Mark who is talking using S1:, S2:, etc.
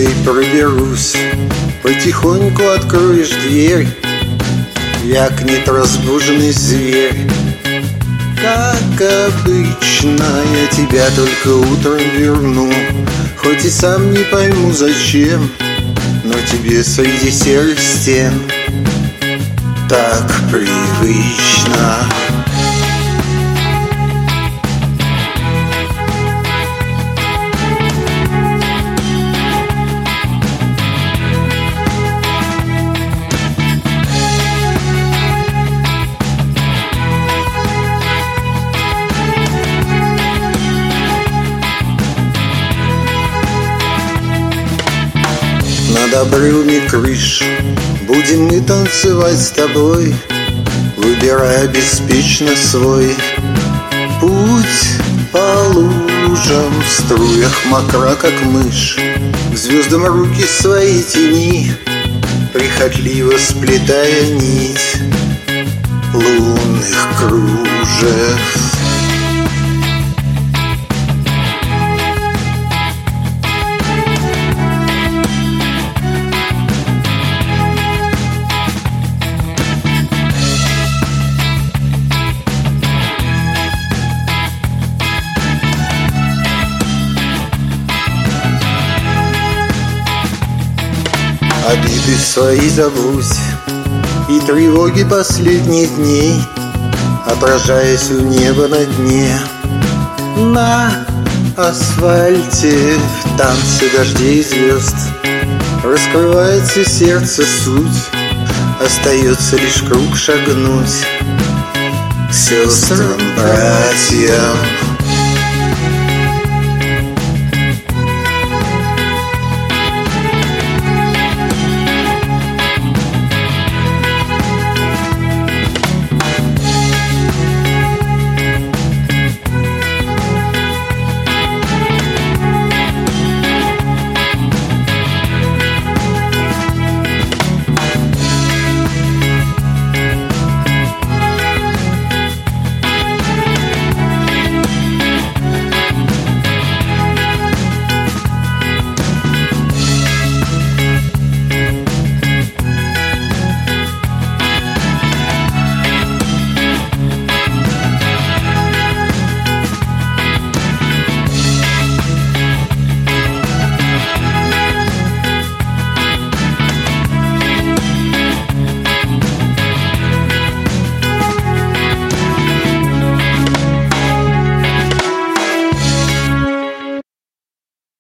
S1: улицей проберусь, потихоньку откроешь дверь, вякнет разбуженный зверь. Как обычно, я тебя только утром верну, хоть и сам не пойму зачем, но тебе среди серых стен так привычно. Над обрывами крыш будем мы танцевать с тобой, выбирая беспечно свой путь по лужам, в струях мокра, как мышь, к звездам руки свои тяни, прихотливо сплетая нить лунных кружев. Обиды свои забудь и тревоги последних дней, отражаясь у неба на дне. На асфальте в танце дождей и звезд раскрывается сердце суть, остается лишь круг шагнуть к сестрам, братьям.